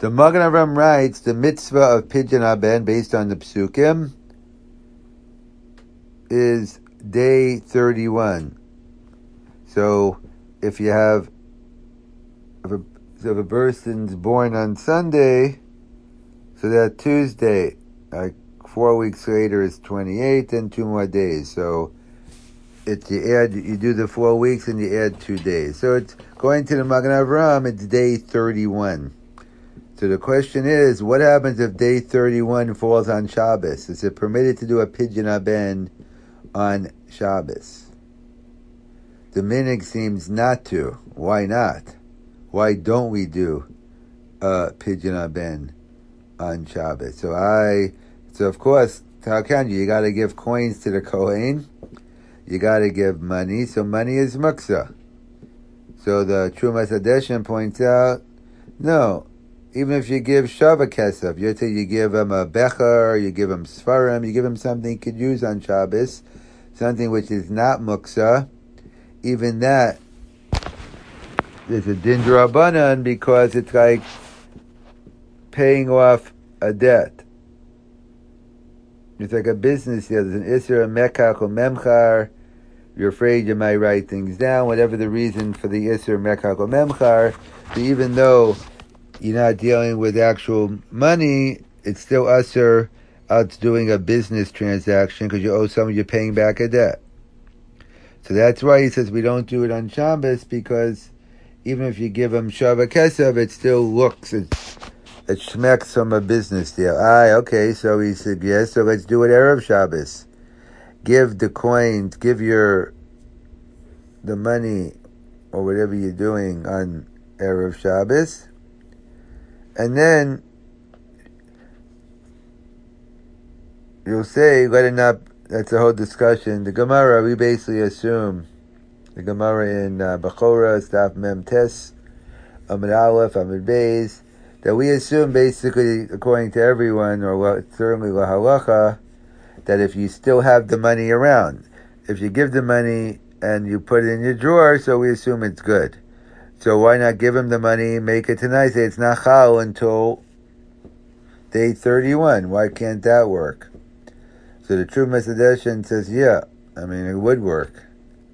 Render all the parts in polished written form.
The Magen Avraham writes the mitzvah of Pidyon Haben, based on the Psukim, is day 31. So if you have, if a person's born on Sunday, so that Tuesday, like 4 weeks later, is 28, and 2 more days. So you do the 4 weeks and you add 2 days. So it's going to the Magen Avraham, it's day 31. So the question is, what happens if day 31 falls on Shabbos? Is it permitted to do a Pidyon Haben on Shabbos? The minhag seems not to. Why not? Why don't we do a Pidyon Haben on Shabbos? So of course, how can you? You got to give coins to the Kohen. You got to give money. So money is muksa. So the Trumas Hadeshin points out, no. Even if you give Shava Kesef, you give him a Becher, you give him Sfarim, you give him something he could use on Shabbos, something which is not Muksa, even that, there's a Din D'Rabbanan, because it's like paying off a debt. It's like a business deal. There's an Isser, a Mekach, or Memchar. You're afraid you might write things down, whatever the reason for the Isser, Mekach, or Memchar. So even though you're not dealing with actual money, it's still usher out doing a business transaction because you owe someone, you're paying back a debt. So that's why he says we don't do it on Shabbos, because even if you give him Shava Kesef, it still looks, it smacks from a business deal. Okay, so he said, yes, so let's do it Erev Shabbos. Give the coins, give the money or whatever you're doing on Erev Shabbos. And then you'll say, let it not, that's a whole discussion. The Gemara, we basically assume, the Gemara in Bechora, Staf Mem Tes, Amid Aleph, Amid Beis, that we assume basically, according to everyone, or certainly La Halacha, that if you still have the money around, if you give the money and you put it in your drawer, so we assume it's good. So why not give him the money, make it tonight, say it's not chal until day 31. Why can't that work? So the true Mesadeshan says, yeah, it would work.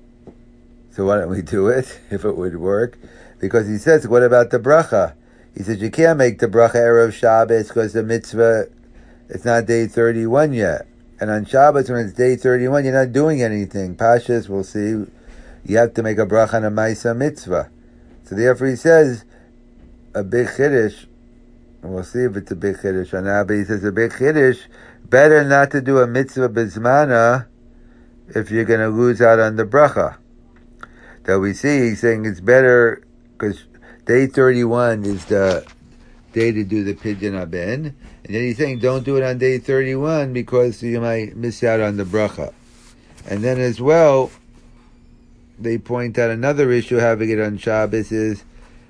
So why don't we do it, if it would work? Because he says, what about the bracha? He says, you can't make the bracha Erev Shabbos because the mitzvah, it's not day 31 yet. And on Shabbos, when it's day 31, you're not doing anything. Pashas, we'll see, you have to make a bracha on a Maisa mitzvah. So therefore he says, a big chiddush, and we'll see if it's a big chiddush or not, but he says a big chiddush, better not to do a mitzvah bizmana if you're going to lose out on the bracha. That we see, he's saying it's better, because day 31 is the day to do the Pidyon Haben, and then he's saying don't do it on day 31 because you might miss out on the bracha. And then as well, they point out another issue having it on Shabbos is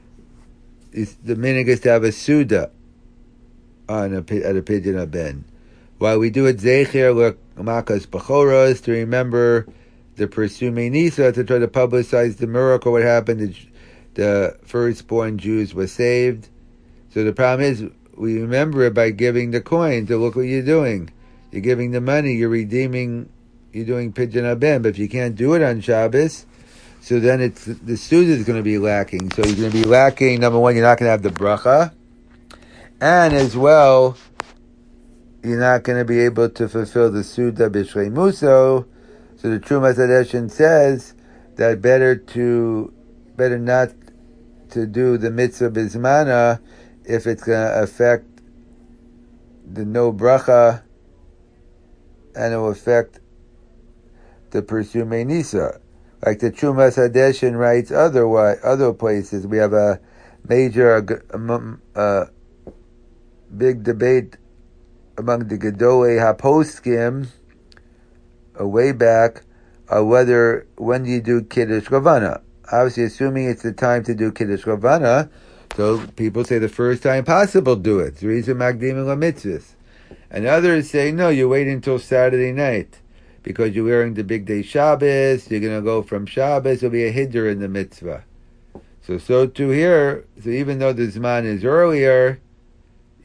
the minhag is to have a Suda at a Pidyon Haben. While we do it Zecher Makas Bechoros, to remember the Persumei Nisa, to try to publicize the miracle, what happened, the firstborn Jews were saved. So the problem is, we remember it by giving the coin. So look what you're doing. You're giving the money, you're redeeming, you're doing Pidyon Haben. But if you can't do it on Shabbos, so then the Suda is going to be lacking. So you're going to be lacking, number one, you're not going to have the bracha. And as well, you're not going to be able to fulfill the Suda B'Shrei Muso. So the Trumas Hadeshin says that better not to do the mitzvah bizmana if it's going to affect the no bracha and it will affect the Persumei Nisa. Like the Trumas Hadeshin writes other places. We have a major big debate among the Gedolei HaPoskim way back whether when do you do Kiddush Ravana. Obviously, assuming it's the time to do Kiddush Ravana, so people say the first time possible do it. Zriza Magdim LaMitzvahs. And others say, no, you wait until Saturday night, because you're wearing the big day Shabbos, you're going to go from Shabbos, there'll be a Hiddur in the mitzvah. So too here, so even though the Zman is earlier,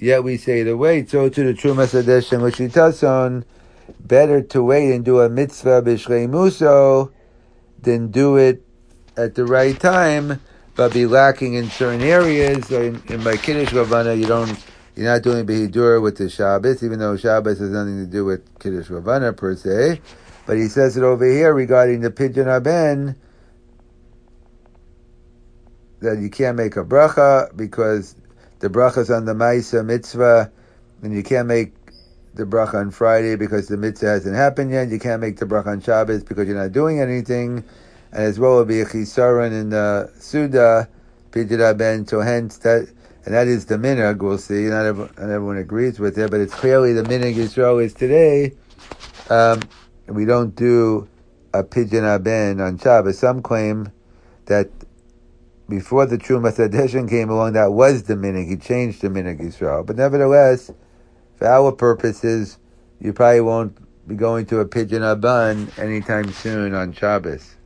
yet we say to wait. So to the Trumas Hadesh and L'Shitason, better to wait and do a mitzvah b'shlei muso than do it at the right time, but be lacking in certain areas. So in my Kiddush Ravana, you're not doing Behidura with the Shabbos, even though Shabbos has nothing to do with Kiddush Ravana per se. But he says it over here regarding the Pidyon Haben, that you can't make a bracha because the bracha's on the Maisa mitzvah, and you can't make the bracha on Friday because the mitzvah hasn't happened yet. You can't make the bracha on Shabbos because you're not doing anything. And as well, it will be a chisaron in the Suda, Pidyon Haben, so hence that, and that is the minhag, we'll see. Not everyone agrees with it, but it's clearly the minhag Yisrael is today. We don't do a Pidyon Haben on Shabbos. Some claim that before the Trumas Hadeshin came along, that was the minhag. He changed the minhag Yisrael. But nevertheless, for our purposes, you probably won't be going to a Pidyon Haben anytime soon on Shabbos.